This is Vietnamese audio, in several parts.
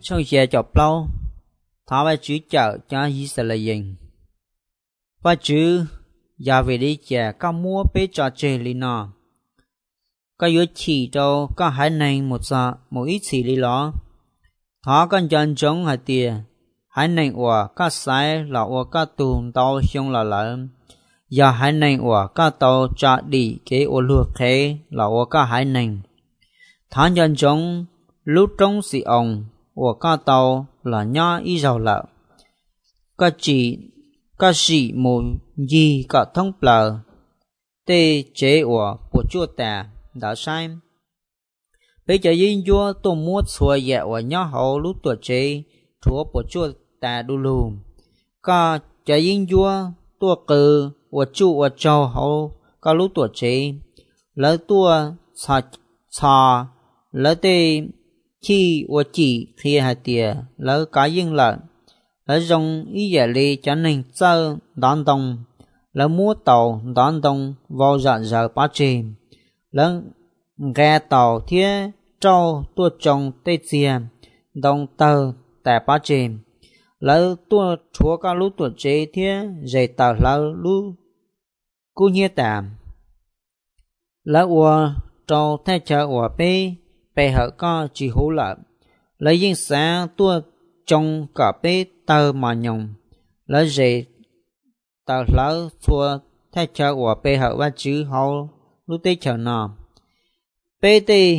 trong xe chọc lâu thả vai chữ chợ cho Israel và chữ giờ về đi chè các mua bê trò chơi li nọ các yếu chỉ cho các hải này một ít chỉ li lo thả con chân chống hải tiền hải này của các sai là của các tùm tàu xong là lợn giờ hải này của các tàu trả đi cái ô luộc thế là của các hải này thả chân chống lúc trong sĩ ông của các tàu là nhá ý giàu lợ các sĩ một gì cả thông bờ tê chế của chúa ta đã sai bây giờ yên chúa tôi muốn xua dẹ của nhá hậu lúc tuổi chế chúa của chúa ta đu lù các giờ yên chúa tôi cử của chúa của châu hậu các lúc tuổi chế lỡ tôi xa lỡ tê khi của chỉ khi hai tia lỡ cá yên lợn lỡ dùng ý giải lý cho nên sơ đón đồng lỡ mua tàu đón đồng vào dọn giờ bá chìm lỡ ghe tàu thiết trâu tua trồng tê xìa đồng tờ tại bá chìm lỡ tua chúa các lúc tuổi chế thiết dày tờ lỡ lúc cú nhé tạm lỡ ua trâu thay chờ ua bê hở có chỉ hữu lợi lấy những sáng tua trong cả bê tờ mà nhung lấy gì tờ lỡ thua thay cho của bê hở và chữ hậu lúc tê chờ nọ bê tê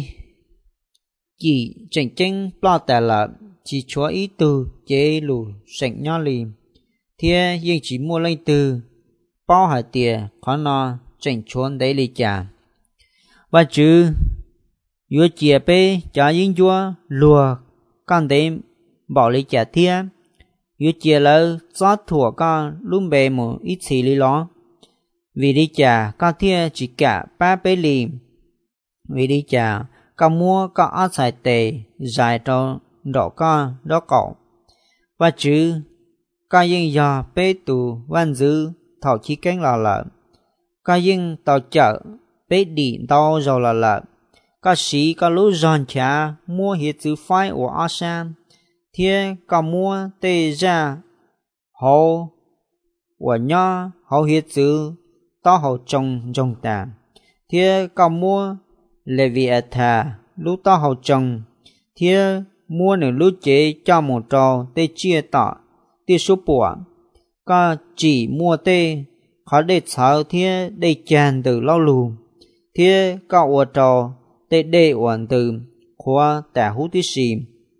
chỉ chỉnh chính lo tè lợ chỉ chúa ý từ chế lù sạch nhỏ lì thế nhưng chỉ mua lên từ bao hải tiền khó nọ chỉnh chúa đấy lì trả và chữ yếu chia bê trả yên chúa lùa con đêm bỏ lý trả thia yếu chia lỡ gió thủa con luôn bề một ít xì lý lo vì đi trả con thia chỉ cả ba bê lì vì đi trả con mua con áo xài tề dài trâu đỏ con đó cậu và chứ con yên dò bê tù văn dư thảo chi cánh lò lợn con yên tàu chợ bê đỉ đau rồi là lợn các sĩ các lũ giòn chả mua hiện chữ phái của Asan thế các mua tê ra hậu của nhỏ hậu hiện chữ to hậu trồng tàn thế các mua Leviatha lũ to hậu trồng thế mua nửa lũ chế cho một trò tê chia tỏ tê số bùa các chỉ mua tê khó để sợ thế để tràn từ lâu lù thế các ua trò tê đê uẩn từ khoa tả hú tí xì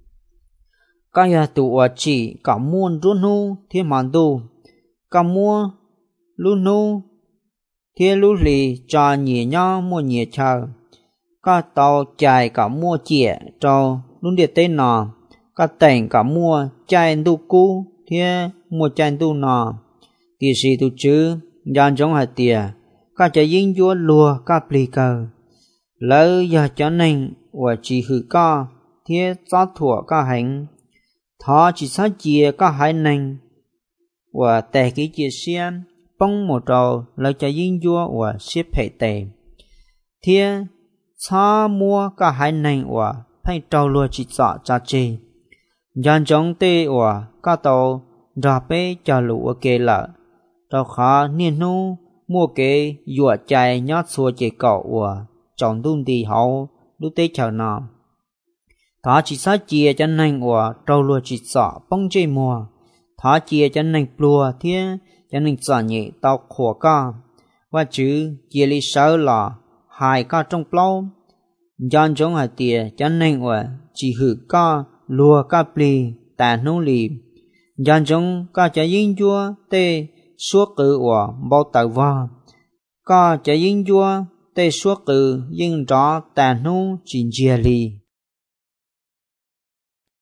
các nhà tụ ở chỉ cả muôn rút nu thiên màn tu cả mua lu nu thiên lu lì cho nhẹ nhau mua nhẹ chờ các tàu chạy cả mua chĩa cho luôn địa tên nọ các tỉnh cả mua chạy tu cú thiên mua chạy tu nọ tí xì tu chứ dàn giống hạt tìa các chạy dính chúa lùa các plì cờ lỡ giờ cho nên và chỉ hữu có thiết gió thủa có hành thọ chỉ sát chia có hai nành và tệ cái chia xiên bông một trầu lỡ cho dinh vua và xếp hệ tệ thiết xa mua có hai nành và phải trầu lùa chỉ dọ cho chê dàn giống tê và có tàu đỏ bê cho lũ kê lợ tàu khó niên nu mua kê dùa chạy nhót xua chê cậu và chọn đun đi hậu lúc tế chờ nọ thọ chỉ sát chia cho nên của trâu lùa chỉ sọ bông chê mùa thọ chia cho nên plua thiên cho nên sọ nhẹ tao khổ co và chữ chia lý sơ lò hai co trong plau dọn giống hai tìa cho nên của chỉ hử co lùa co pli tà nô lì dọn giống co cho yên chua tê suốt cử của bao tờ vò co cho yên chua tê suốt cử yên rõ tà nô chỉ chia lì